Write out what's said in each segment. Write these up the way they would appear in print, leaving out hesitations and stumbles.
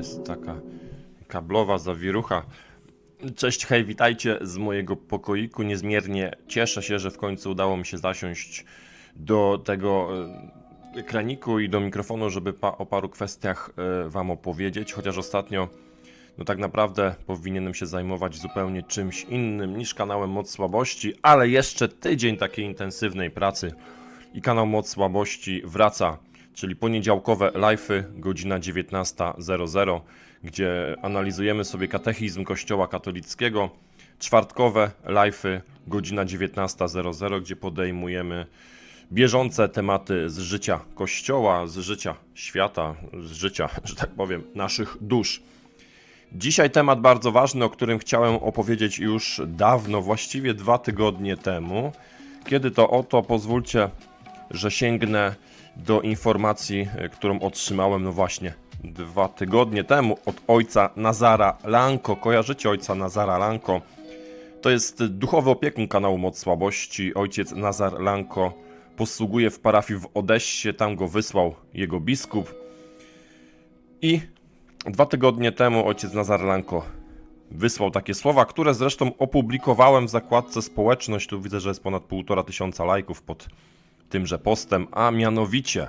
jest taka kablowa zawirucha. Cześć, hej, witajcie z mojego pokoiku. Niezmiernie cieszę się, że w końcu udało mi się zasiąść do tego ekraniku i do mikrofonu, żeby o paru kwestiach wam opowiedzieć, chociaż ostatnio no tak naprawdę powinienem się zajmować zupełnie czymś innym niż kanałem Moc Słabości, ale jeszcze tydzień takiej intensywnej pracy i kanał Moc Słabości wraca, czyli poniedziałkowe live'y, godzina 19:00, gdzie analizujemy sobie katechizm Kościoła katolickiego, czwartkowe live'y, godzina 19:00, gdzie podejmujemy bieżące tematy z życia Kościoła, z życia świata, z życia, że tak powiem, naszych dusz. Dzisiaj temat bardzo ważny, o którym chciałem opowiedzieć już dawno, właściwie 2 tygodnie temu. Kiedy to oto, pozwólcie, że sięgnę do informacji, którą otrzymałem, no właśnie, 2 tygodnie temu od ojca Nazara Lanko. Kojarzycie ojca Nazara Lanko? To jest duchowy opiekun kanału Moc Słabości. Ojciec Nazar Lanko posługuje w parafii w Odessie, tam go wysłał jego biskup. I 2 tygodnie temu ojciec Nazar Lanko wysłał takie słowa, które zresztą opublikowałem w zakładce społeczność. Tu widzę, że jest ponad 1500 lajków pod tymże postem, a mianowicie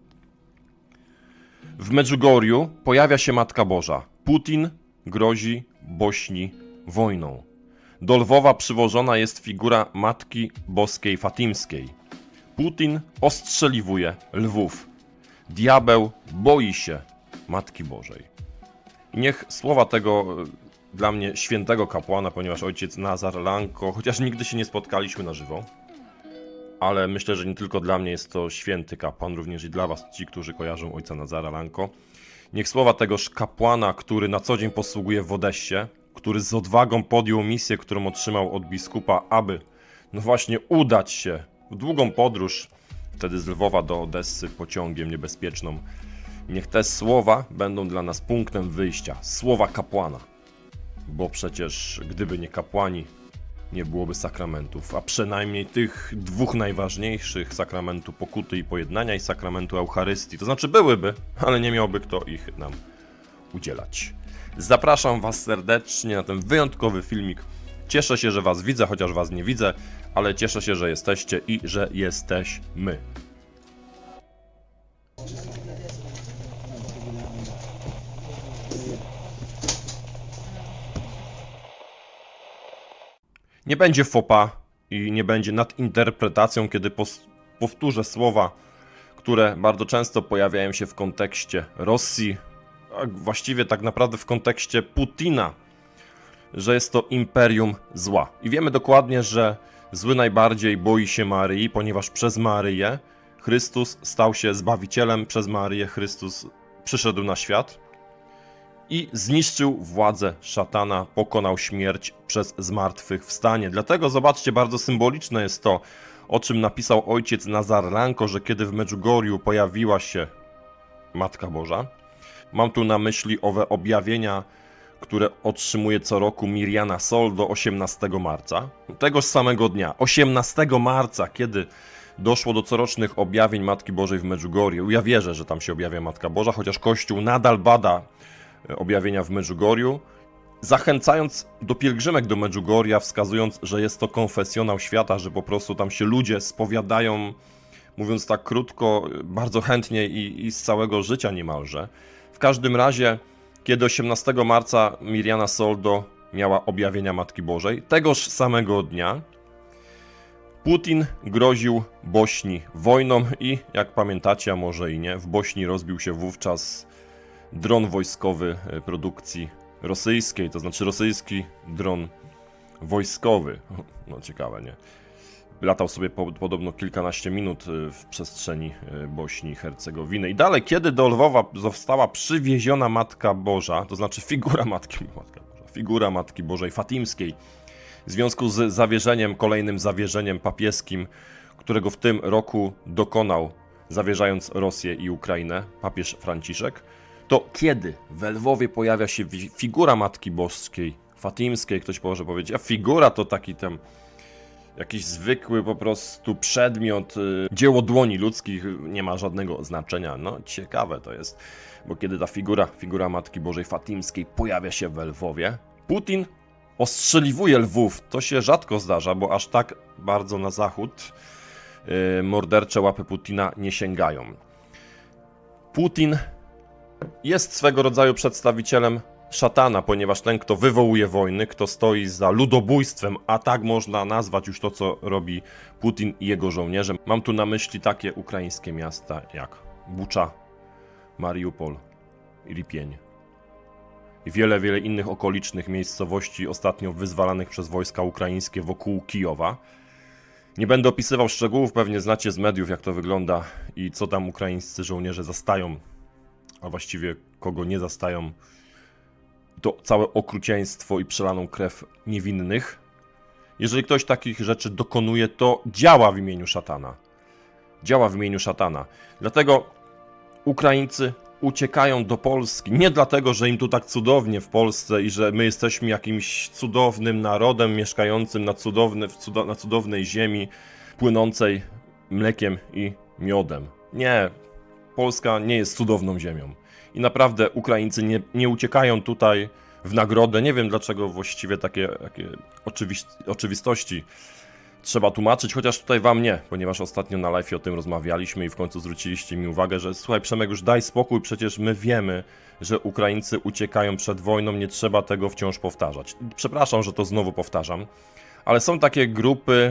w Medjugorju pojawia się Matka Boża. Putin grozi Bośni wojną. Do Lwowa przywożona jest figura Matki Boskiej Fatimskiej. Putin ostrzeliwuje Lwów. Diabeł boi się Matki Bożej. I niech słowa tego dla mnie świętego kapłana, ponieważ ojciec Nazar Lanko, chociaż nigdy się nie spotkaliśmy na żywo, ale myślę, że nie tylko dla mnie jest to święty kapłan, również i dla was, ci, którzy kojarzą ojca Nazara Lanko. Niech słowa tegoż kapłana, który na co dzień posługuje w Odessie, który z odwagą podjął misję, którą otrzymał od biskupa, aby no właśnie udać się w długą podróż, wtedy z Lwowa do Odessy pociągiem niebezpieczną. Niech te słowa będą dla nas punktem wyjścia, słowa kapłana, bo przecież gdyby nie kapłani, nie byłoby sakramentów, a przynajmniej tych 2 najważniejszych, sakramentu pokuty i pojednania i sakramentu Eucharystii. To znaczy byłyby, ale nie miałby kto ich nam udzielać. Zapraszam was serdecznie na ten wyjątkowy filmik. Cieszę się, że was widzę, chociaż was nie widzę, ale cieszę się, że jesteście i że jesteśmy. Nie będzie fopa i nie będzie nadinterpretacją, kiedy powtórzę słowa, które bardzo często pojawiają się w kontekście Rosji, a właściwie tak naprawdę w kontekście Putina, że jest to imperium zła. I wiemy dokładnie, że zły najbardziej boi się Maryi, ponieważ przez Maryję Chrystus stał się Zbawicielem, przez Maryję Chrystus przyszedł na świat i zniszczył władzę szatana, pokonał śmierć przez zmartwychwstanie. Dlatego zobaczcie, bardzo symboliczne jest to, o czym napisał ojciec Nazar Lanko, że kiedy w Medjugorju pojawiła się Matka Boża, mam tu na myśli owe objawienia, które otrzymuje co roku Mirjana Sol do 18 marca. Tegoż samego dnia, 18 marca, kiedy doszło do corocznych objawień Matki Bożej w Medjugorju. Ja wierzę, że tam się objawia Matka Boża, chociaż Kościół nadal bada objawienia w Medjugorju, zachęcając do pielgrzymek do Medjugorja, wskazując, że jest to konfesjonał świata, że po prostu tam się ludzie spowiadają, mówiąc tak krótko, bardzo chętnie i z całego życia niemalże. W każdym razie, kiedy 18 marca Mirjana Soldo miała objawienia Matki Bożej, tegoż samego dnia Putin groził Bośni wojną i, jak pamiętacie, a może i nie, w Bośni rozbił się wówczas dron wojskowy produkcji rosyjskiej, to znaczy rosyjski dron wojskowy. No ciekawe, nie? Latał sobie podobno kilkanaście minut w przestrzeni Bośni i Hercegowiny. I dalej, kiedy do Lwowa została przywieziona Matka Boża, to znaczy figura Matki Bożej Fatimskiej, w związku z zawierzeniem, kolejnym zawierzeniem papieskim, którego w tym roku dokonał, zawierzając Rosję i Ukrainę, papież Franciszek, to kiedy w Lwowie pojawia się figura Matki Boskiej Fatimskiej, ktoś może powiedzieć, a figura to taki tam jakiś zwykły po prostu przedmiot, dzieło dłoni ludzkich, nie ma żadnego znaczenia. No ciekawe to jest, bo kiedy ta figura Matki Bożej Fatimskiej pojawia się w Lwowie, Putin ostrzeliwuje Lwów. To się rzadko zdarza, bo aż tak bardzo na zachód mordercze łapy Putina nie sięgają. Putin jest swego rodzaju przedstawicielem szatana, ponieważ ten, kto wywołuje wojny, kto stoi za ludobójstwem, a tak można nazwać już to, co robi Putin i jego żołnierze. Mam tu na myśli takie ukraińskie miasta jak Bucza, Mariupol, Irpień i wiele innych okolicznych miejscowości ostatnio wyzwalanych przez wojska ukraińskie wokół Kijowa. Nie będę opisywał szczegółów, pewnie znacie z mediów, jak to wygląda i co tam ukraińscy żołnierze zastają, a właściwie kogo nie zastają. To całe okrucieństwo i przelaną krew niewinnych. Jeżeli ktoś takich rzeczy dokonuje, to działa w imieniu szatana. Działa w imieniu szatana. Dlatego Ukraińcy uciekają do Polski. Nie dlatego, że im tu tak cudownie w Polsce i że my jesteśmy jakimś cudownym narodem mieszkającym na cudownej ziemi, płynącej mlekiem i miodem. Nie, Polska nie jest cudowną ziemią. I naprawdę Ukraińcy nie uciekają tutaj w nagrodę. Nie wiem, dlaczego właściwie takie oczywistości trzeba tłumaczyć, chociaż tutaj wam nie, ponieważ ostatnio na live o tym rozmawialiśmy i w końcu zwróciliście mi uwagę, że słuchaj Przemek, już daj spokój, przecież my wiemy, że Ukraińcy uciekają przed wojną, nie trzeba tego wciąż powtarzać. Przepraszam, że to znowu powtarzam, ale są takie grupy,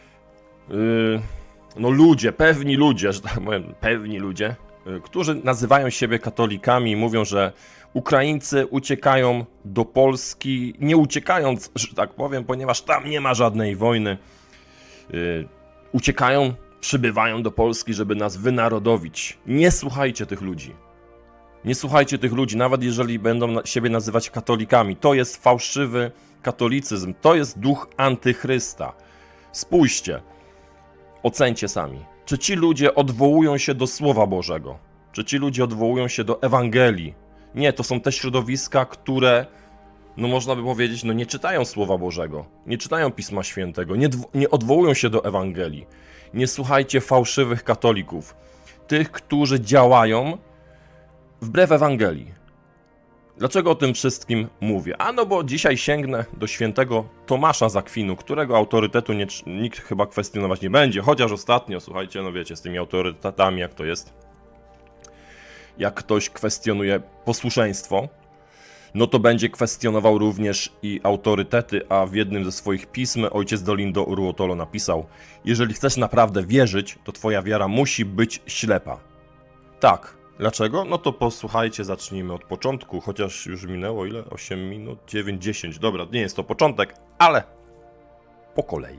pewni ludzie, że tak powiem, którzy nazywają siebie katolikami i mówią, że Ukraińcy uciekają do Polski, nie uciekając, że tak powiem, ponieważ tam nie ma żadnej wojny. Uciekają, przybywają do Polski, żeby nas wynarodowić. Nie słuchajcie tych ludzi. Nie słuchajcie tych ludzi, nawet jeżeli będą siebie nazywać katolikami. To jest fałszywy katolicyzm, to jest duch antychrysta. Spójrzcie, ocencie sami. Czy ci ludzie odwołują się do Słowa Bożego? Czy ci ludzie odwołują się do Ewangelii? Nie, to są te środowiska, które, można by powiedzieć, nie czytają Słowa Bożego, nie czytają Pisma Świętego, nie odwołują się do Ewangelii. Nie słuchajcie fałszywych katolików, tych, którzy działają wbrew Ewangelii. Dlaczego o tym wszystkim mówię? Bo dzisiaj sięgnę do świętego Tomasza z Akwinu, którego autorytetu nikt chyba kwestionować nie będzie, chociaż ostatnio, słuchajcie, wiecie, z tymi autorytetami jak to jest. Jak ktoś kwestionuje posłuszeństwo, to będzie kwestionował również i autorytety, a w jednym ze swoich pism ojciec Dolindo Ruotolo napisał: jeżeli chcesz naprawdę wierzyć, to twoja wiara musi być ślepa. Tak. Dlaczego? To posłuchajcie, zacznijmy od początku, chociaż już minęło ile? 8 minut? 9, 10. Dobra, nie jest to początek, ale po kolei.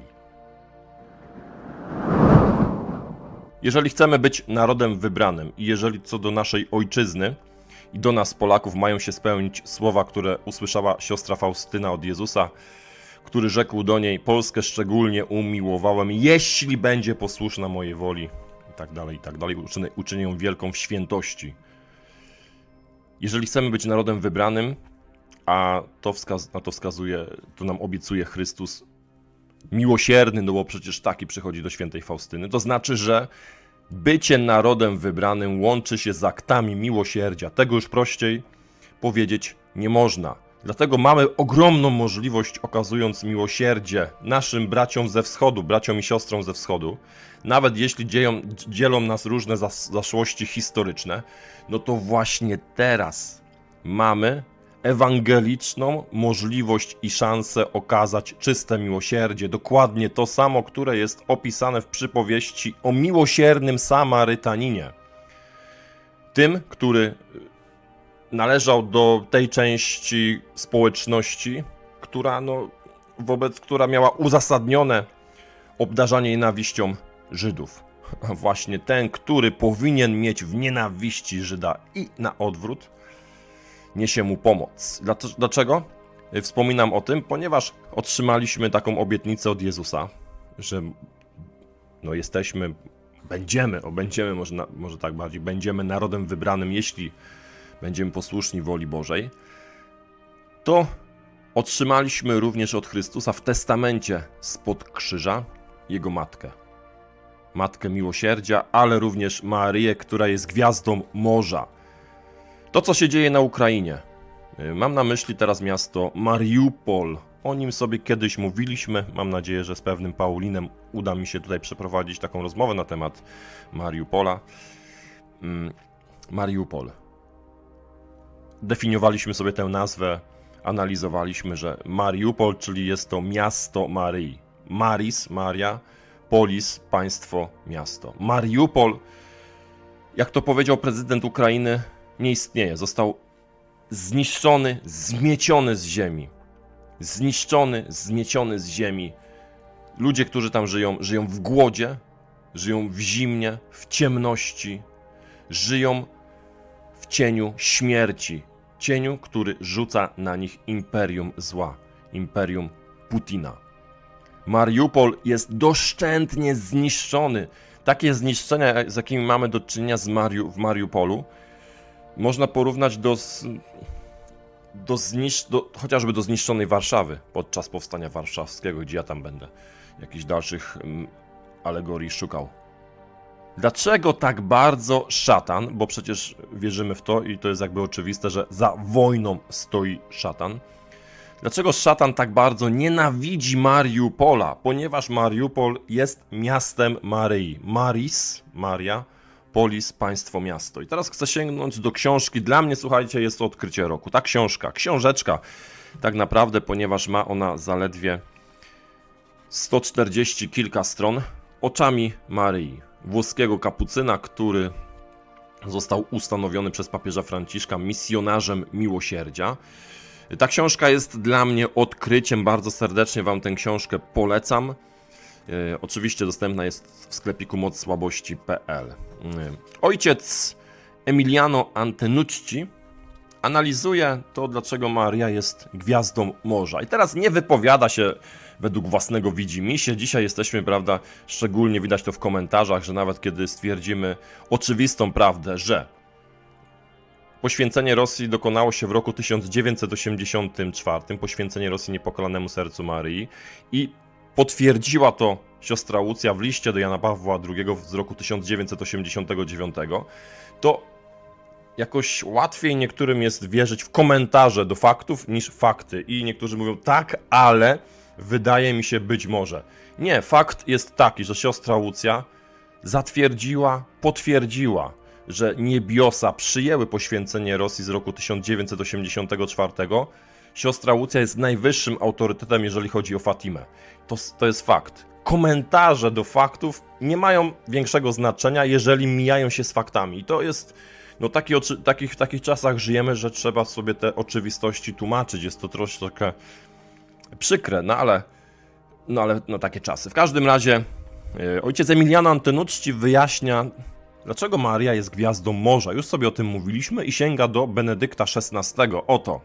Jeżeli chcemy być narodem wybranym i jeżeli co do naszej ojczyzny i do nas Polaków mają się spełnić słowa, które usłyszała siostra Faustyna od Jezusa, który rzekł do niej: Polskę szczególnie umiłowałem, jeśli będzie posłuszna mojej woli. I tak dalej, uczynię ją wielką w świętości. Jeżeli chcemy być narodem wybranym, a na to wskazuje, to nam obiecuje Chrystus miłosierny, bo przecież taki przychodzi do świętej Faustyny, to znaczy, że bycie narodem wybranym łączy się z aktami miłosierdzia. Tego już prościej powiedzieć nie można. Dlatego mamy ogromną możliwość, okazując miłosierdzie naszym braciom ze wschodu, braciom i siostrom ze wschodu, nawet jeśli dzielą nas różne zaszłości historyczne, to właśnie teraz mamy ewangeliczną możliwość i szansę okazać czyste miłosierdzie. Dokładnie to samo, które jest opisane w przypowieści o miłosiernym Samarytaninie. Tym, który należał do tej części społeczności, która miała uzasadnione obdarzanie nienawiścią Żydów. A właśnie ten, który powinien mieć w nienawiści Żyda i na odwrót, niesie mu pomoc. Dlaczego? Wspominam o tym, ponieważ otrzymaliśmy taką obietnicę od Jezusa, że będziemy, może tak bardziej, będziemy narodem wybranym, jeśli będziemy posłuszni woli Bożej, to Otrzymaliśmy również od Chrystusa w testamencie spod krzyża Jego Matkę. Matkę Miłosierdzia, ale również Maryję, która jest gwiazdą morza. To, co się dzieje na Ukrainie. Mam na myśli teraz miasto Mariupol. O nim sobie kiedyś mówiliśmy. Mam nadzieję, że z pewnym Paulinem uda mi się tutaj przeprowadzić taką rozmowę na temat Mariupola. Mariupol. Definiowaliśmy sobie tę nazwę, analizowaliśmy, że Mariupol, czyli jest to miasto Maryi. Maris, Maria, polis, państwo, miasto. Mariupol, jak to powiedział prezydent Ukrainy, nie istnieje. Został zniszczony, zmieciony z ziemi. Zniszczony, zmieciony z ziemi. Ludzie, którzy tam żyją, żyją w głodzie, żyją w zimnie, w ciemności, żyją w cieniu śmierci. Cieniu, który rzuca na nich imperium zła, imperium Putina. Mariupol jest doszczętnie zniszczony. Takie zniszczenia, z jakimi mamy do czynienia w Mariupolu, można porównać chociażby do zniszczonej Warszawy podczas powstania warszawskiego, gdzie ja tam będę jakichś dalszych alegorii szukał. Dlaczego tak bardzo szatan, bo przecież wierzymy w to i to jest jakby oczywiste, że za wojną stoi szatan. Dlaczego szatan tak bardzo nienawidzi Mariupola? Ponieważ Mariupol jest miastem Maryi. Maris, Maria, polis, państwo, miasto. I teraz chcę sięgnąć do książki. Dla mnie, słuchajcie, jest to odkrycie roku. Ta książeczka tak naprawdę, ponieważ ma ona zaledwie 140 kilka stron, oczami Maryi, włoskiego kapucyna, który został ustanowiony przez papieża Franciszka misjonarzem miłosierdzia. Ta książka jest dla mnie odkryciem, bardzo serdecznie Wam tę książkę polecam. Oczywiście dostępna jest w sklepiku mocsłabości.pl. Ojciec Emiliano Antenucci analizuje to, dlaczego Maria jest gwiazdą morza. I teraz nie wypowiada się według własnego widzimisię. Dzisiaj jesteśmy, prawda, szczególnie widać to w komentarzach, że nawet kiedy stwierdzimy oczywistą prawdę, że poświęcenie Rosji dokonało się w roku 1984, poświęcenie Rosji niepokalanemu sercu Maryi, i potwierdziła to siostra Łucja w liście do Jana Pawła II z roku 1989, to jakoś łatwiej niektórym jest wierzyć w komentarze do faktów niż fakty. I niektórzy mówią tak, ale wydaje mi się być może. Nie, fakt jest taki, że siostra Łucja zatwierdziła, potwierdziła, że niebiosa przyjęły poświęcenie Rosji z roku 1984. Siostra Łucja jest najwyższym autorytetem, jeżeli chodzi o Fatimę. To jest fakt. Komentarze do faktów nie mają większego znaczenia, jeżeli mijają się z faktami. I to jest, no w takich czasach żyjemy, że trzeba sobie te oczywistości tłumaczyć. Jest to troszkę przykre, no ale takie czasy. W każdym razie ojciec Emiliano Antenucci wyjaśnia, dlaczego Maria jest gwiazdą morza. Już sobie o tym mówiliśmy i sięga do Benedykta XVI. Oto.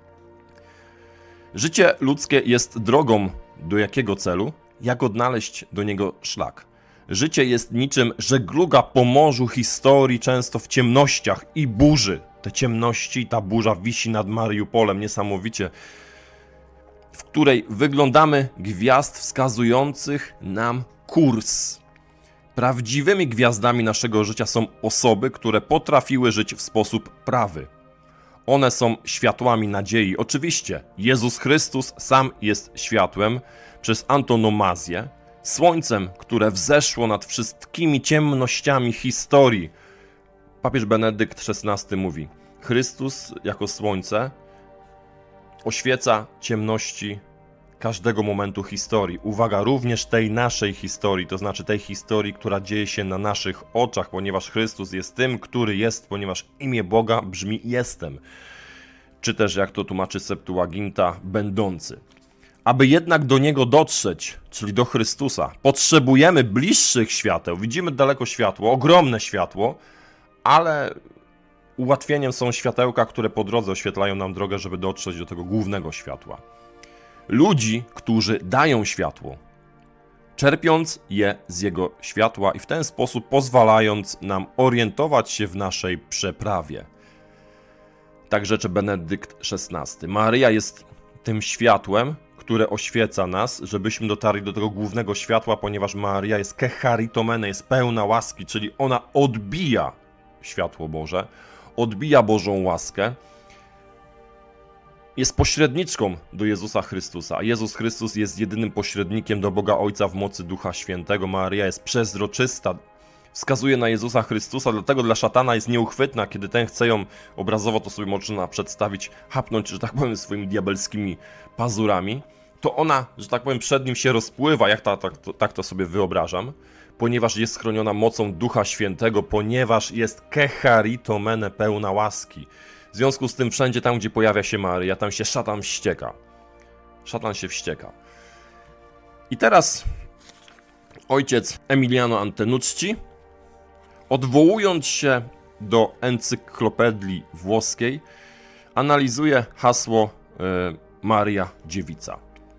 Życie ludzkie jest drogą do jakiego celu? Jak odnaleźć do niego szlak? Życie jest niczym żegluga po morzu historii, często w ciemnościach i burzy. Te ciemności i ta burza wisi nad Mariupolem niesamowicie, w której wyglądamy gwiazd wskazujących nam kurs. Prawdziwymi gwiazdami naszego życia są osoby, które potrafiły żyć w sposób prawy. One są światłami nadziei. Oczywiście Jezus Chrystus sam jest światłem przez antonomazję, słońcem, które wzeszło nad wszystkimi ciemnościami historii. Papież Benedykt XVI mówi: Chrystus jako słońce oświeca ciemności każdego momentu historii. Uwaga, również tej naszej historii, to znaczy tej historii, która dzieje się na naszych oczach, ponieważ Chrystus jest tym, który jest, ponieważ imię Boga brzmi jestem. Czy też, jak to tłumaczy Septuaginta, będący. Aby jednak do Niego dotrzeć, czyli do Chrystusa, potrzebujemy bliższych świateł. Widzimy daleko światło, ogromne światło, ale ułatwieniem są światełka, które po drodze oświetlają nam drogę, żeby dotrzeć do tego głównego światła. Ludzi, którzy dają światło, czerpiąc je z Jego światła i w ten sposób pozwalając nam orientować się w naszej przeprawie. Tak rzeczy Benedykt XVI. Maryja jest tym światłem, które oświeca nas, żebyśmy dotarli do tego głównego światła, ponieważ Maria jest kecharitomene, jest pełna łaski, czyli ona odbija światło Boże, odbija Bożą łaskę, jest pośredniczką do Jezusa Chrystusa. Jezus Chrystus jest jedynym pośrednikiem do Boga Ojca w mocy Ducha Świętego. Maria jest przezroczysta, wskazuje na Jezusa Chrystusa, dlatego dla szatana jest nieuchwytna, kiedy ten chce ją obrazowo, to sobie można przedstawić, hapnąć, że tak powiem, swoimi diabelskimi pazurami, to ona, że tak powiem, przed nim się rozpływa, tak to sobie wyobrażam, ponieważ jest chroniona mocą Ducha Świętego, ponieważ jest kecharitomene, pełna łaski. W związku z tym wszędzie tam, gdzie pojawia się Maryja, tam się szatan ścieka. Szatan się wścieka. I teraz ojciec Emiliano Antenucci, odwołując się do encyklopedii włoskiej, analizuje hasło Maria Dziewica.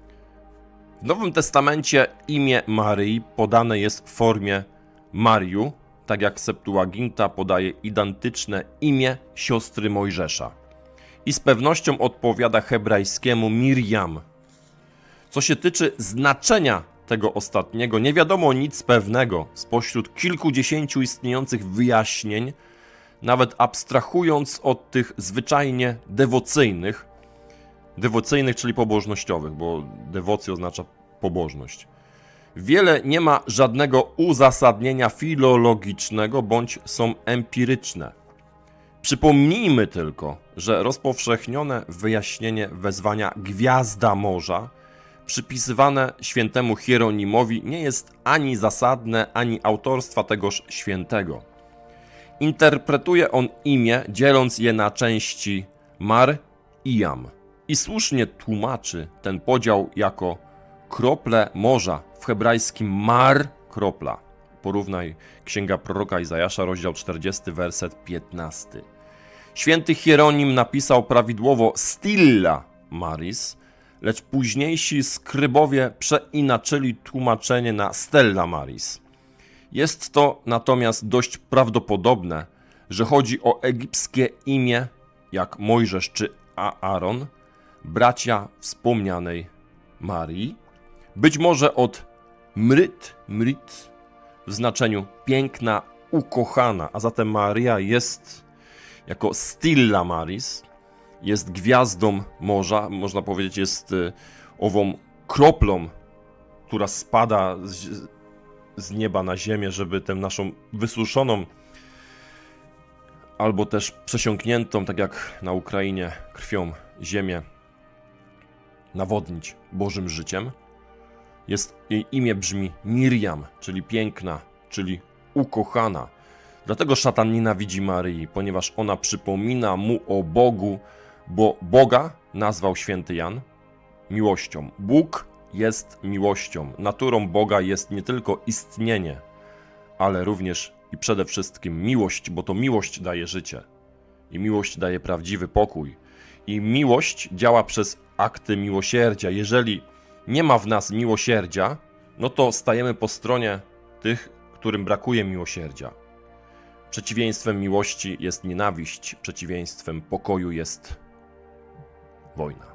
W Nowym Testamencie imię Maryi podane jest w formie Mariu, tak jak Septuaginta podaje identyczne imię siostry Mojżesza. I z pewnością odpowiada hebrajskiemu Miriam. Co się tyczy znaczenia tego ostatniego, nie wiadomo nic pewnego spośród kilkudziesięciu istniejących wyjaśnień, nawet abstrahując od tych zwyczajnie dewocyjnych, czyli pobożnościowych, bo dewocja oznacza pobożność. Wiele nie ma żadnego uzasadnienia filologicznego bądź są empiryczne. Przypomnijmy tylko, że rozpowszechnione wyjaśnienie wezwania Gwiazda Morza przypisywane świętemu Hieronimowi nie jest ani zasadne, ani autorstwa tegoż świętego. Interpretuje on imię, dzieląc je na części Mar i Jam. I słusznie tłumaczy ten podział jako krople morza, w hebrajskim mar, kropla. Porównaj Księga Proroka Izajasza, rozdział 40, werset 15. Święty Hieronim napisał prawidłowo Stilla Maris, lecz późniejsi skrybowie przeinaczyli tłumaczenie na Stella Maris. Jest to natomiast dość prawdopodobne, że chodzi o egipskie imię, jak Mojżesz czy Aaron, bracia wspomnianej Marii, być może od mrit w znaczeniu piękna, ukochana, a zatem Maria jest jako Stilla Maris, jest gwiazdą morza, można powiedzieć, jest ową kroplą, która spada z nieba na ziemię, żeby tę naszą wysuszoną albo też przesiąkniętą, tak jak na Ukrainie, krwią ziemię nawodnić Bożym życiem. Jej imię brzmi Miriam, czyli piękna, czyli ukochana. Dlatego szatan nienawidzi Maryi, ponieważ ona przypomina mu o Bogu, bo Boga nazwał święty Jan miłością. Bóg jest miłością. Naturą Boga jest nie tylko istnienie, ale również i przede wszystkim miłość, bo to miłość daje życie. I miłość daje prawdziwy pokój. I miłość działa przez akty miłosierdzia. Jeżeli nie ma w nas miłosierdzia, no to stajemy po stronie tych, którym brakuje miłosierdzia. Przeciwieństwem miłości jest nienawiść, przeciwieństwem pokoju jest wojna.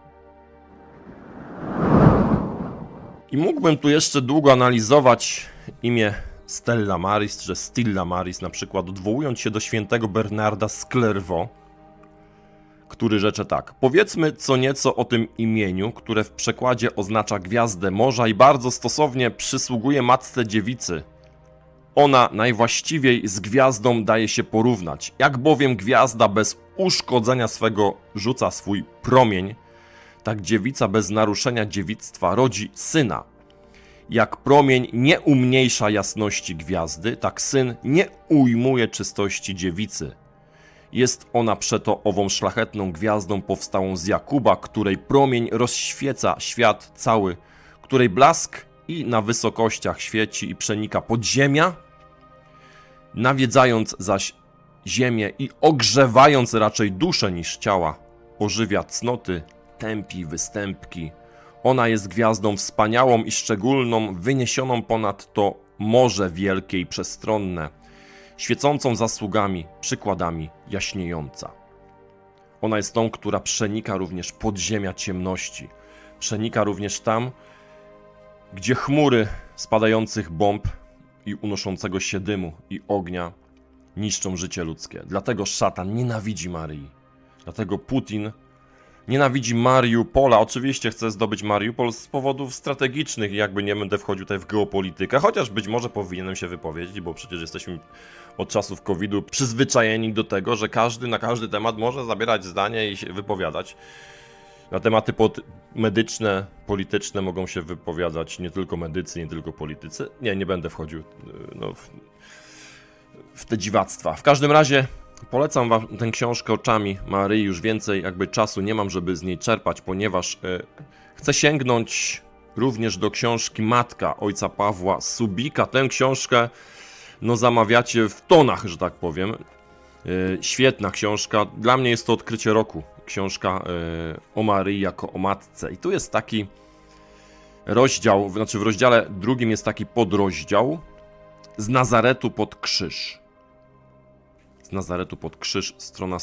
I mógłbym tu jeszcze długo analizować imię Stella Maris, czy Stilla Maris na przykład, odwołując się do świętego Bernarda z Clairvaux, który rzecze tak. Powiedzmy co nieco o tym imieniu, które w przekładzie oznacza gwiazdę morza i bardzo stosownie przysługuje Matce Dziewicy. Ona najwłaściwiej z gwiazdą daje się porównać. Jak bowiem gwiazda bez uszkodzenia swego rzuca swój promień, tak dziewica bez naruszenia dziewictwa rodzi syna. Jak promień nie umniejsza jasności gwiazdy, tak syn nie ujmuje czystości dziewicy. Jest ona przeto ową szlachetną gwiazdą powstałą z Jakuba, której promień rozświeca świat cały, której blask i na wysokościach świeci i przenika podziemia, nawiedzając zaś ziemię i ogrzewając raczej duszę niż ciała, ożywia cnoty, tępi występki. Ona jest gwiazdą wspaniałą i szczególną, wyniesioną ponad to morze wielkie i przestronne, świecącą zasługami, przykładami, jaśniejąca. Ona jest tą, która przenika również podziemia ciemności. Przenika również tam, gdzie chmury spadających bomb i unoszącego się dymu i ognia niszczą życie ludzkie. Dlatego szatan nienawidzi Maryi. Dlatego Putin nienawidzi Mariupola. Oczywiście chce zdobyć Mariupol z powodów strategicznych. Jakby nie będę wchodził tutaj w geopolitykę, chociaż być może powinienem się wypowiedzieć, bo przecież jesteśmy od czasów COVID-u przyzwyczajeni do tego, że każdy na każdy temat może zabierać zdanie i się wypowiadać. Na tematy medyczne, polityczne mogą się wypowiadać nie tylko medycy, nie tylko politycy. Nie będę wchodził w te dziwactwa. W każdym razie polecam wam tę książkę Oczami Maryi. Już więcej jakby czasu nie mam, żeby z niej czerpać, ponieważ chcę sięgnąć również do książki Matka ojca Pawła Subika. Tę książkę zamawiacie w tonach, że tak powiem. Świetna książka. Dla mnie jest to odkrycie roku. Książka o Maryi jako o matce. I tu jest taki rozdział, znaczy w rozdziale drugim jest taki podrozdział z Nazaretu pod krzyż. Z Nazaretu pod krzyż, strona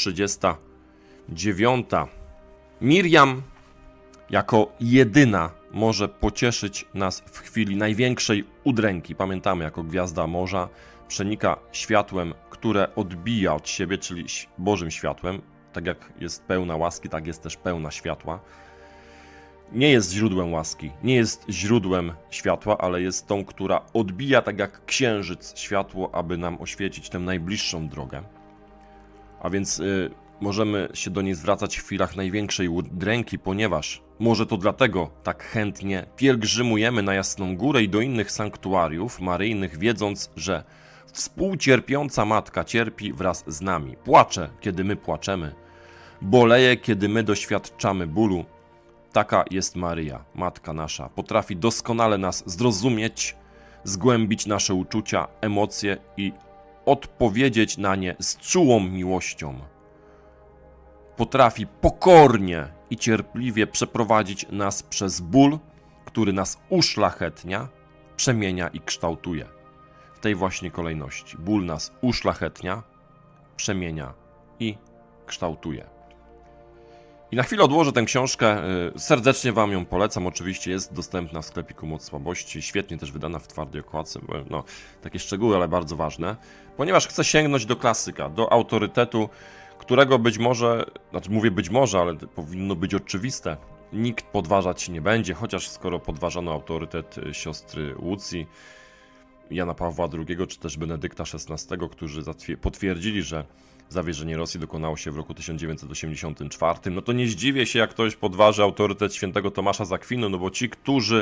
139. Miriam jako jedyna może pocieszyć nas w chwili największej udręki. Pamiętamy, jako gwiazda morza przenika światłem, które odbija od siebie, czyli Bożym światłem. Tak jak jest pełna łaski, tak jest też pełna światła. Nie jest źródłem łaski, nie jest źródłem światła, ale jest tą, która odbija tak jak księżyc światło, aby nam oświecić tę najbliższą drogę. A więc możemy się do niej zwracać w chwilach największej udręki, ponieważ może to dlatego tak chętnie pielgrzymujemy na Jasną Górę i do innych sanktuariów maryjnych, wiedząc, że współcierpiąca Matka cierpi wraz z nami. Płacze, kiedy my płaczemy. Boleje, kiedy my doświadczamy bólu. Taka jest Maryja, Matka nasza. Potrafi doskonale nas zrozumieć, zgłębić nasze uczucia, emocje i odpowiedzieć na nie z czułą miłością. Potrafi pokornie i cierpliwie przeprowadzić nas przez ból, który nas uszlachetnia, przemienia i kształtuje. W tej właśnie kolejności. Ból nas uszlachetnia, przemienia i kształtuje. I na chwilę odłożę tę książkę, serdecznie wam ją polecam, oczywiście jest dostępna w sklepiku Moc Słabości, świetnie też wydana w twardej okładce, takie szczegóły, ale bardzo ważne, ponieważ chcę sięgnąć do klasyka, do autorytetu, którego być może, mówię być może, ale powinno być oczywiste, nikt podważać się nie będzie, chociaż skoro podważano autorytet siostry Łucji, Jana Pawła II czy też Benedykta XVI, którzy potwierdzili, że zawierzenie Rosji dokonało się w roku 1984, to nie zdziwię się, jak ktoś podważy autorytet świętego Tomasza z Akwinu, bo ci,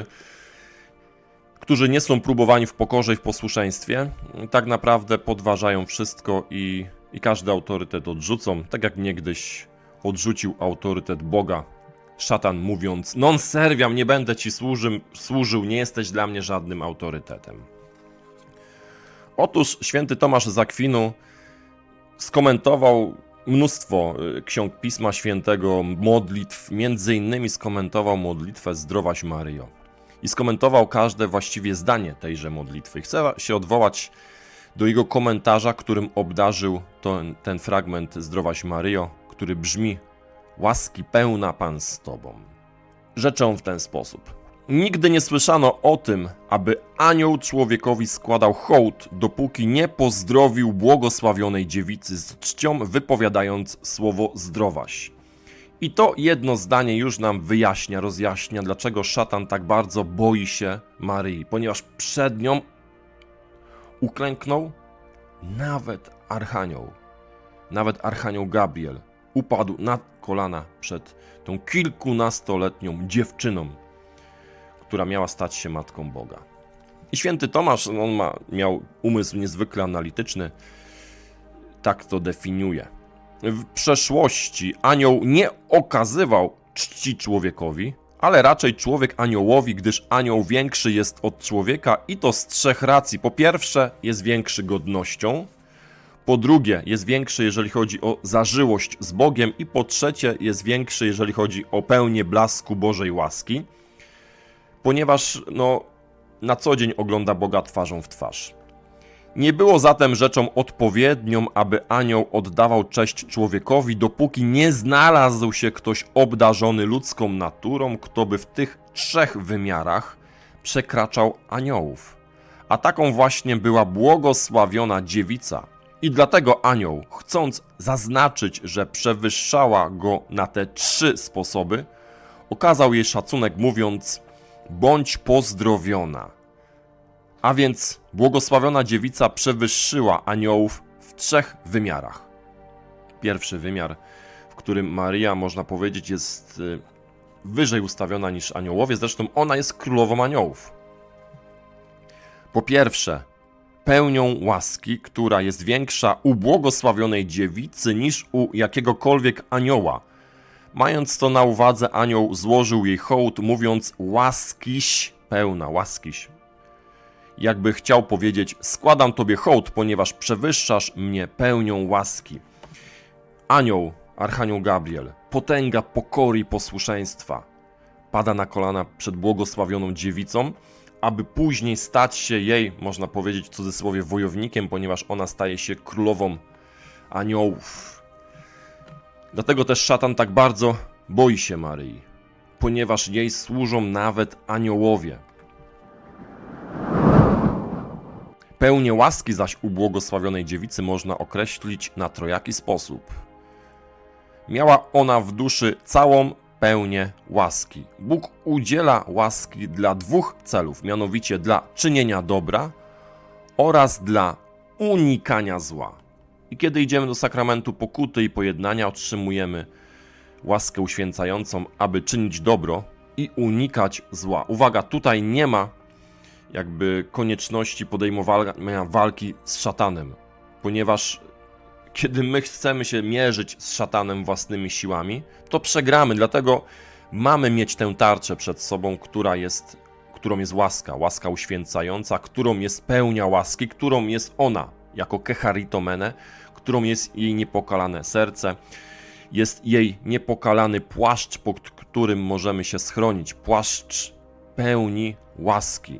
którzy nie są próbowani w pokorze i w posłuszeństwie, tak naprawdę podważają wszystko i każdy autorytet odrzucą, tak jak niegdyś odrzucił autorytet Boga. Szatan mówiąc, non serviam, nie będę ci służył, nie jesteś dla mnie żadnym autorytetem. Otóż święty Tomasz z Akwinu skomentował mnóstwo ksiąg Pisma Świętego, modlitw, między innymi skomentował modlitwę Zdrowaś Maryjo. I skomentował każde właściwie zdanie tejże modlitwy. Chcę się odwołać do jego komentarza, którym obdarzył ten fragment Zdrowaś Maryjo, który brzmi: łaski pełna Pan z Tobą. Rzeczą w ten sposób. Nigdy nie słyszano o tym, aby anioł człowiekowi składał hołd, dopóki nie pozdrowił błogosławionej dziewicy z czcią, wypowiadając słowo zdrowaś. I to jedno zdanie już nam rozjaśnia, dlaczego szatan tak bardzo boi się Maryi, ponieważ przed nią uklęknął nawet archanioł Gabriel upadł na kolana przed tą kilkunastoletnią dziewczyną, która miała stać się Matką Boga. I święty Tomasz, miał umysł niezwykle analityczny, tak to definiuje. W przeszłości anioł nie okazywał czci człowiekowi, ale raczej człowiek aniołowi, gdyż anioł większy jest od człowieka i to z trzech racji. Po pierwsze, jest większy godnością, po drugie, jest większy, jeżeli chodzi o zażyłość z Bogiem i po trzecie, jest większy, jeżeli chodzi o pełnię blasku Bożej łaski, ponieważ na co dzień ogląda Boga twarzą w twarz. Nie było zatem rzeczą odpowiednią, aby anioł oddawał cześć człowiekowi, dopóki nie znalazł się ktoś obdarzony ludzką naturą, kto by w tych 3 wymiarach przekraczał aniołów. A taką właśnie była błogosławiona dziewica. I dlatego anioł, chcąc zaznaczyć, że przewyższała go na te 3 sposoby, okazał jej szacunek, mówiąc: bądź pozdrowiona. A więc błogosławiona dziewica przewyższyła aniołów w 3 wymiarach. Pierwszy wymiar, w którym Maryja, można powiedzieć, jest wyżej ustawiona niż aniołowie, zresztą ona jest królową aniołów. Po pierwsze, pełnią łaski, która jest większa u błogosławionej dziewicy niż u jakiegokolwiek anioła. Mając to na uwadze, anioł złożył jej hołd, mówiąc: łaskiś pełna, łaskiś. Jakby chciał powiedzieć: składam tobie hołd, ponieważ przewyższasz mnie pełnią łaski. Anioł, archanioł Gabriel, potęga pokory i posłuszeństwa, pada na kolana przed błogosławioną dziewicą, aby później stać się jej, można powiedzieć w cudzysłowie, wojownikiem, ponieważ ona staje się królową aniołów. Dlatego też szatan tak bardzo boi się Maryi, ponieważ jej służą nawet aniołowie. Pełnię łaski zaś u błogosławionej dziewicy można określić na trojaki sposób. Miała ona w duszy całą pełnię łaski. Bóg udziela łaski dla 2 celów, mianowicie dla czynienia dobra oraz dla unikania zła. I kiedy idziemy do sakramentu pokuty i pojednania, otrzymujemy łaskę uświęcającą, aby czynić dobro i unikać zła. Uwaga, tutaj nie ma jakby konieczności podejmowania walki z szatanem, ponieważ kiedy my chcemy się mierzyć z szatanem własnymi siłami, to przegramy, dlatego mamy mieć tę tarczę przed sobą, którą jest łaska, łaska uświęcająca, którą jest pełnia łaski, którą jest ona, jako kecharitomene, którą jest jej niepokalane serce, jest jej niepokalany płaszcz, pod którym możemy się schronić, płaszcz pełni łaski.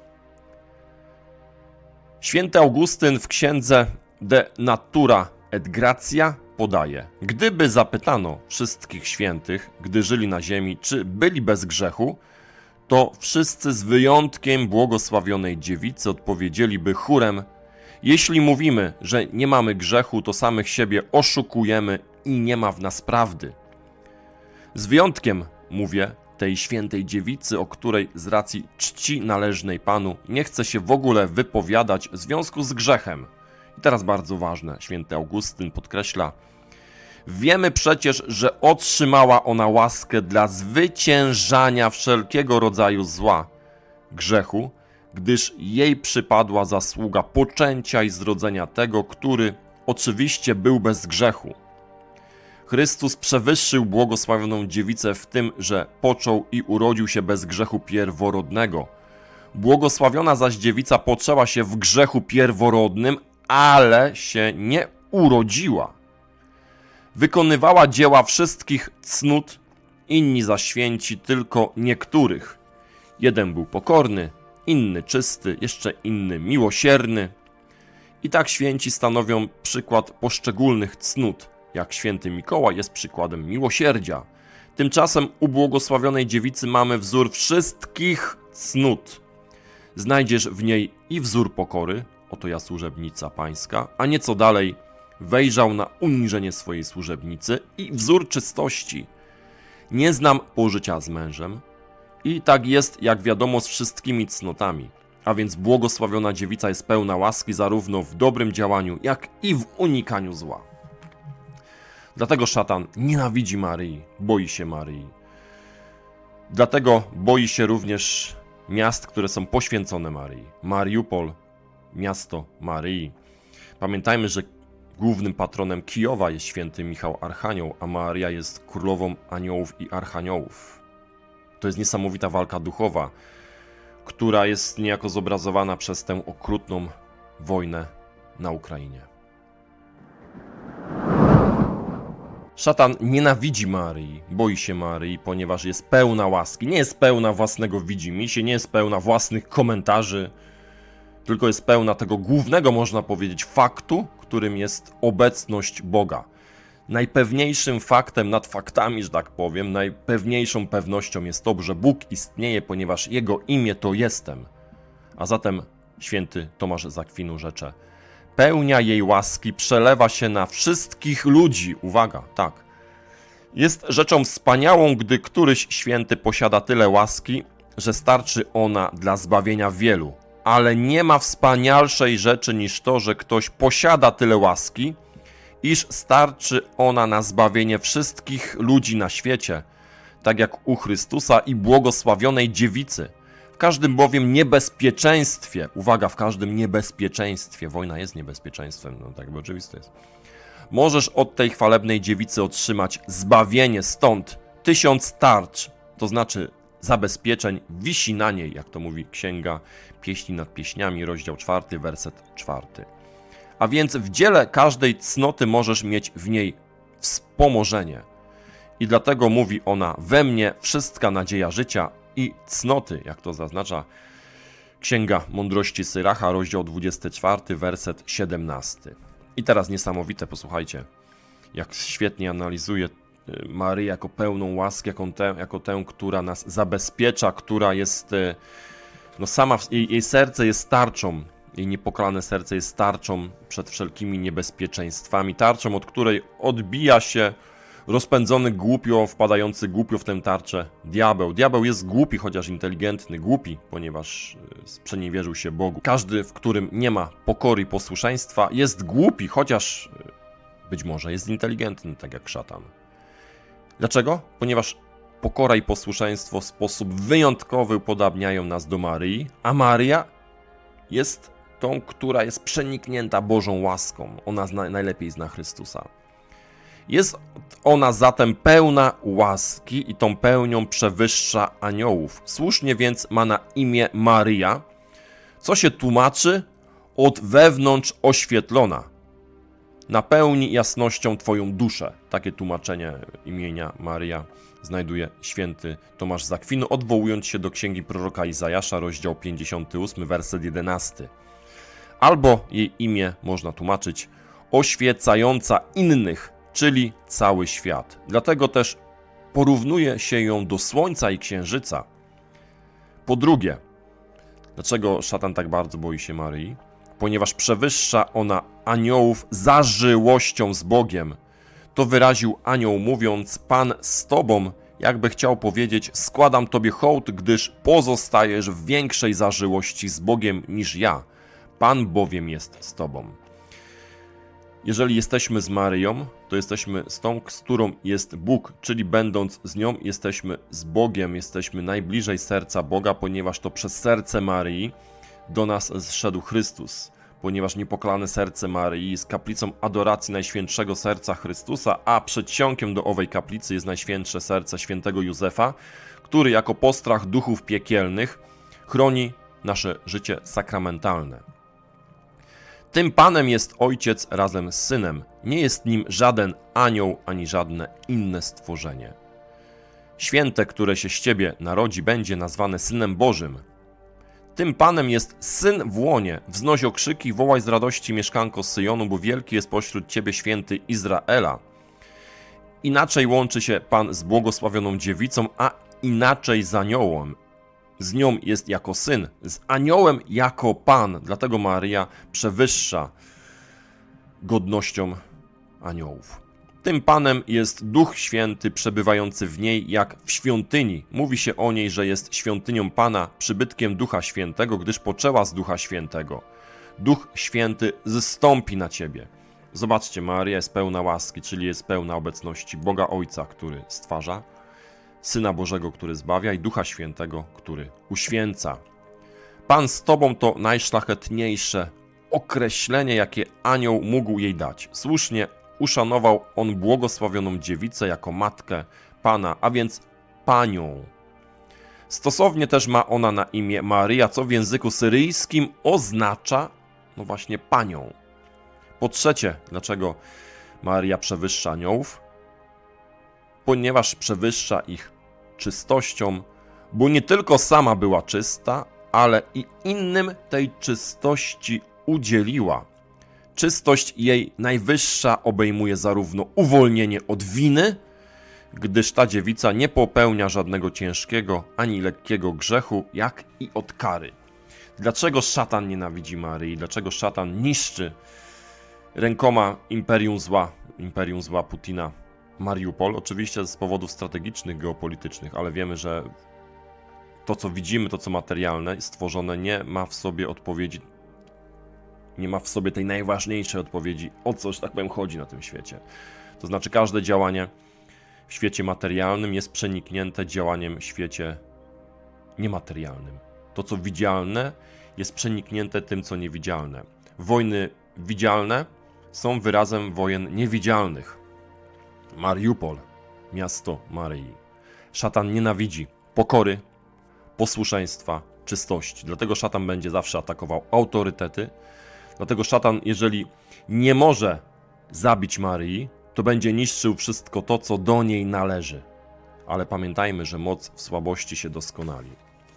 Święty Augustyn w księdze De Natura et Gratia podaje: gdyby zapytano wszystkich świętych, gdy żyli na ziemi, czy byli bez grzechu, to wszyscy z wyjątkiem błogosławionej dziewicy odpowiedzieliby chórem: jeśli mówimy, że nie mamy grzechu, to samych siebie oszukujemy i nie ma w nas prawdy. Z wyjątkiem, mówię, tej świętej dziewicy, o której z racji czci należnej Panu nie chce się w ogóle wypowiadać w związku z grzechem. I teraz bardzo ważne, święty Augustyn podkreśla: wiemy przecież, że otrzymała ona łaskę dla zwyciężania wszelkiego rodzaju zła, grzechu, gdyż jej przypadła zasługa poczęcia i zrodzenia tego, który oczywiście był bez grzechu. Chrystus przewyższył błogosławioną dziewicę w tym, że począł i urodził się bez grzechu pierworodnego. Błogosławiona zaś dziewica poczęła się w grzechu pierworodnym, ale się nie urodziła. Wykonywała dzieła wszystkich cnót, inni zaś święci tylko niektórych. Jeden był pokorny, inny czysty, jeszcze inny miłosierny. I tak święci stanowią przykład poszczególnych cnót, jak święty Mikołaj jest przykładem miłosierdzia. Tymczasem u błogosławionej dziewicy mamy wzór wszystkich cnót. Znajdziesz w niej i wzór pokory, oto ja służebnica pańska, a nieco dalej wejrzał na uniżenie swojej służebnicy, i wzór czystości. Nie znam pożycia z mężem. I tak jest, jak wiadomo, z wszystkimi cnotami. A więc błogosławiona dziewica jest pełna łaski zarówno w dobrym działaniu, jak i w unikaniu zła. Dlatego szatan nienawidzi Maryi, boi się Maryi. Dlatego boi się również miast, które są poświęcone Maryi. Mariupol, miasto Maryi. Pamiętajmy, że głównym patronem Kijowa jest święty Michał Archanioł, a Maryja jest królową aniołów i archaniołów. To jest niesamowita walka duchowa, która jest niejako zobrazowana przez tę okrutną wojnę na Ukrainie. Szatan nienawidzi Maryi, boi się Maryi, ponieważ jest pełna łaski. Nie jest pełna własnego widzimisię, nie jest pełna własnych komentarzy. tylko jest pełna tego głównego, można powiedzieć, faktu, którym jest obecność Boga. Najpewniejszym faktem nad faktami, że tak powiem, najpewniejszą pewnością jest to, że Bóg istnieje, ponieważ Jego imię to jestem. A zatem święty Tomasz z Akwinu rzecze: pełnia jej łaski przelewa się na wszystkich ludzi. Uwaga, tak. Jest rzeczą wspaniałą, gdy któryś święty posiada tyle łaski, że starczy ona dla zbawienia wielu. Ale nie ma wspanialszej rzeczy niż to, że ktoś posiada tyle łaski, iż starczy ona na zbawienie wszystkich ludzi na świecie, tak jak u Chrystusa i błogosławionej dziewicy. W każdym bowiem niebezpieczeństwie, uwaga, w każdym niebezpieczeństwie, wojna jest niebezpieczeństwem, no tak jakby oczywiste jest, możesz od tej chwalebnej dziewicy otrzymać zbawienie, stąd 1000 tarcz, to znaczy zabezpieczeń, wisi na niej, jak to mówi Księga Pieśni nad Pieśniami, rozdział 4, werset 4. A więc w dziele każdej cnoty możesz mieć w niej wspomożenie. I dlatego mówi ona: we mnie wszystka nadzieja życia i cnoty, jak to zaznacza Księga Mądrości Syracha, rozdział 24, werset 17. I teraz niesamowite, posłuchajcie, jak świetnie analizuje Maryję jako pełną łaskę, jako tę, która nas zabezpiecza, która jest, no sama, jej serce jest tarczą, jej niepokalane serce jest tarczą przed wszelkimi niebezpieczeństwami, tarczą, od której odbija się rozpędzony głupio, wpadający głupio w tę tarczę diabeł. Diabeł jest głupi, chociaż inteligentny, głupi, ponieważ sprzeniewierzył się Bogu. Każdy, w którym nie ma pokory i posłuszeństwa, jest głupi, chociaż być może jest inteligentny, tak jak szatan. Dlaczego? Ponieważ pokora i posłuszeństwo w sposób wyjątkowy upodabniają nas do Maryi, a Maryja jest tą, która jest przeniknięta Bożą łaską. Ona najlepiej zna Chrystusa. Jest ona zatem pełna łaski i tą pełnią przewyższa aniołów. Słusznie więc ma na imię Maryja, co się tłumaczy od wewnątrz oświetlona. Napełni jasnością Twoją duszę. Takie tłumaczenie imienia Maryja znajduje święty Tomasz z Akwinu, odwołując się do księgi proroka Izajasza, rozdział 58, werset 11. Albo jej imię można tłumaczyć oświecająca innych, czyli cały świat. Dlatego też porównuje się ją do słońca i księżyca. Po drugie, dlaczego szatan tak bardzo boi się Maryi? Ponieważ przewyższa ona aniołów zażyłością z Bogiem. To wyraził anioł, mówiąc: Pan z Tobą, jakby chciał powiedzieć: składam Tobie hołd, gdyż pozostajesz w większej zażyłości z Bogiem niż ja. Pan bowiem jest z Tobą. Jeżeli jesteśmy z Maryją, to jesteśmy z tą, z którą jest Bóg, czyli będąc z nią, jesteśmy z Bogiem, jesteśmy najbliżej serca Boga, ponieważ to przez serce Maryi do nas zszedł Chrystus. Ponieważ niepokalane serce Maryi jest kaplicą adoracji Najświętszego Serca Chrystusa, a przedsionkiem do owej kaplicy jest Najświętsze Serce świętego Józefa, który jako postrach duchów piekielnych chroni nasze życie sakramentalne. Tym Panem jest Ojciec razem z Synem. Nie jest nim żaden anioł ani żadne inne stworzenie. Święte, które się z Ciebie narodzi, będzie nazwane Synem Bożym. Tym Panem jest Syn w łonie. Wznoś okrzyki, wołaj z radości, mieszkanko Syjonu, bo wielki jest pośród Ciebie święty Izraela. Inaczej łączy się Pan z błogosławioną dziewicą, a inaczej z aniołem. Z nią jest jako syn, z aniołem jako Pan. Dlatego Maryja przewyższa godnością aniołów. Tym Panem jest Duch Święty przebywający w niej jak w świątyni. Mówi się o niej, że jest świątynią Pana, przybytkiem Ducha Świętego, gdyż poczęła z Ducha Świętego. Duch Święty zstąpi na Ciebie. Zobaczcie, Maryja jest pełna łaski, czyli jest pełna obecności Boga Ojca, który stwarza, Syna Bożego, który zbawia, i Ducha Świętego, który uświęca. Pan z Tobą to najszlachetniejsze określenie, jakie anioł mógł jej dać. Słusznie uszanował on błogosławioną dziewicę jako matkę Pana, a więc Panią. Stosownie też ma ona na imię Maryja, co w języku syryjskim oznacza, no właśnie, Panią. Po trzecie, dlaczego Maryja przewyższa aniołów? Ponieważ przewyższa ich czystością, bo nie tylko sama była czysta, ale i innym tej czystości udzieliła. Czystość jej najwyższa obejmuje zarówno uwolnienie od winy, gdyż ta dziewica nie popełnia żadnego ciężkiego ani lekkiego grzechu, jak i od kary. Dlaczego szatan nienawidzi Maryi? Dlaczego szatan niszczy rękoma imperium zła Putina Mariupol? Oczywiście z powodów strategicznych, geopolitycznych, ale wiemy, że to, co widzimy, to, co materialne, stworzone, nie ma w sobie odpowiedzi, nie ma w sobie tej najważniejszej odpowiedzi, o co, że tak powiem, chodzi na tym świecie. To znaczy, każde działanie w świecie materialnym jest przeniknięte działaniem w świecie niematerialnym. To, co widzialne, jest przeniknięte tym, co niewidzialne. Wojny widzialne są wyrazem wojen niewidzialnych. Mariupol, miasto Maryi. Szatan nienawidzi pokory, posłuszeństwa, czystości. Dlatego szatan będzie zawsze atakował autorytety. Dlatego szatan, jeżeli nie może zabić Maryi, to będzie niszczył wszystko to, co do niej należy. Ale pamiętajmy, że moc w słabości się doskonali.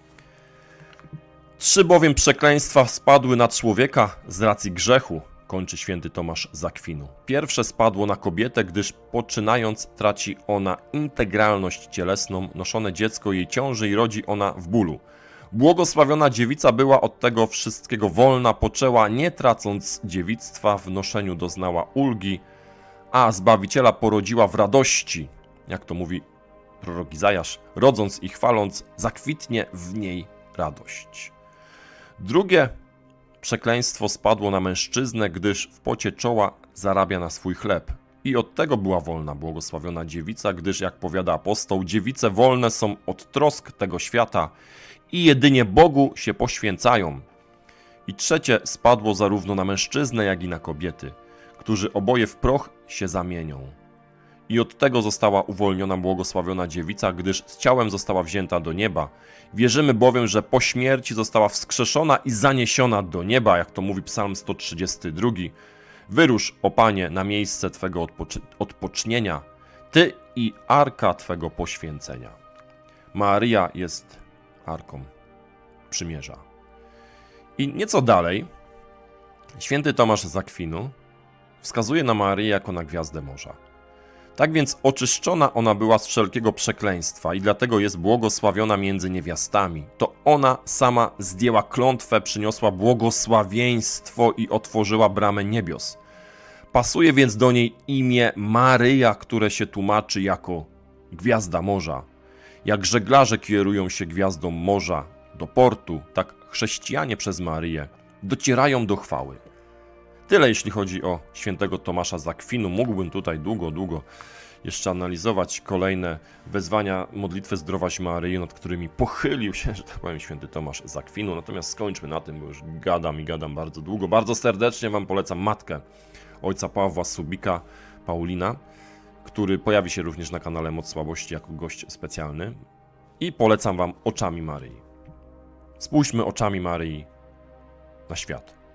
3 bowiem przekleństwa spadły na człowieka z racji grzechu, kończy święty Tomasz z Akwinu. Pierwsze spadło na kobietę, gdyż poczynając traci ona integralność cielesną, noszone dziecko jej ciąży i rodzi ona w bólu. Błogosławiona dziewica była od tego wszystkiego wolna, poczęła, nie tracąc dziewictwa, w noszeniu doznała ulgi, a Zbawiciela porodziła w radości, jak to mówi prorok Izajasz, rodząc i chwaląc, zakwitnie w niej radość. Drugie przekleństwo spadło na mężczyznę, gdyż w pocie czoła zarabia na swój chleb. I od tego była wolna błogosławiona dziewica, gdyż, jak powiada apostoł, dziewice wolne są od trosk tego świata i jedynie Bogu się poświęcają. I trzecie spadło zarówno na mężczyznę, jak i na kobiety, którzy oboje w proch się zamienią. I od tego została uwolniona błogosławiona dziewica, gdyż z ciałem została wzięta do nieba. Wierzymy bowiem, że po śmierci została wskrzeszona i zaniesiona do nieba, jak to mówi Psalm 132. Wyrusz, o Panie, na miejsce Twego odpocznienia, Ty i arka Twego poświęcenia. Maryja jest arką przymierza. I nieco dalej święty Tomasz z Akwinu wskazuje na Maryję jako na gwiazdę morza. Tak więc oczyszczona ona była z wszelkiego przekleństwa i dlatego jest błogosławiona między niewiastami. To ona sama zdjęła klątwę, przyniosła błogosławieństwo i otworzyła bramę niebios. Pasuje więc do niej imię Maryja, które się tłumaczy jako gwiazda morza. Jak żeglarze kierują się gwiazdą morza do portu, tak chrześcijanie przez Maryję docierają do chwały. Tyle jeśli chodzi o świętego Tomasza z Akwinu. Mógłbym tutaj długo jeszcze analizować kolejne wezwania modlitwy Zdrowaś Maryi, nad którymi pochylił się, że tak powiem, święty Tomasz z Akwinu. Natomiast skończmy na tym, bo już gadam bardzo długo. Bardzo serdecznie Wam polecam matkę ojca Pawła Subika, Paulina, który pojawi się również na kanale Moc Słabości jako gość specjalny. I polecam Wam Oczami Maryi. Spójrzmy oczami Maryi na świat.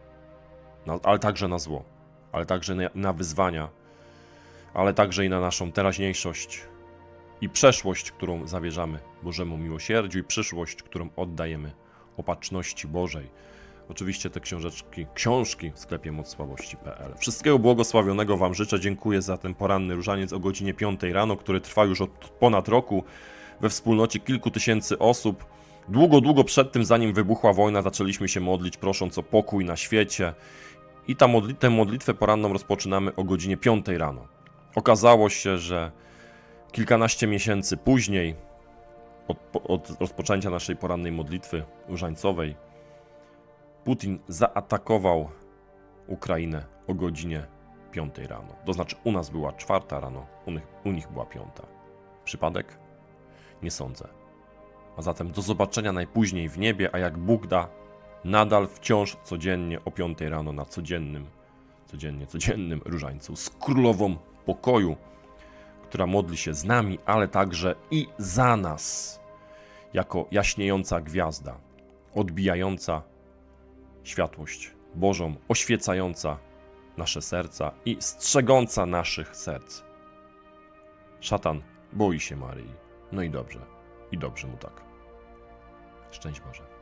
Ale także na zło, ale także na wyzwania, ale także i na naszą teraźniejszość i przeszłość, którą zawierzamy Bożemu miłosierdziu i przyszłość, którą oddajemy opatrzności Bożej. Oczywiście te książki w sklepie mocsłabości.pl. Wszystkiego błogosławionego Wam życzę. Dziękuję za ten poranny różaniec o godzinie 5 rano, który trwa już od ponad roku we wspólnocie kilku tysięcy osób. Długo przed tym, zanim wybuchła wojna, zaczęliśmy się modlić, prosząc o pokój na świecie. I tę modlitwę poranną rozpoczynamy o godzinie 5 rano. Okazało się, że kilkanaście miesięcy później, od rozpoczęcia naszej porannej modlitwy różańcowej, Putin zaatakował Ukrainę o godzinie 5 rano. To znaczy u nas była 4 rano, u nich była 5. Przypadek? Nie sądzę. A zatem do zobaczenia najpóźniej w niebie, a jak Bóg da, nadal wciąż codziennie o 5 rano na codziennym różańcu z Królową Pokoju, która modli się z nami, ale także i za nas, jako jaśniejąca gwiazda, odbijająca światłość Bożą, oświecająca nasze serca i strzegąca naszych serc. Szatan boi się Maryi. No i dobrze mu tak. Szczęść Boże.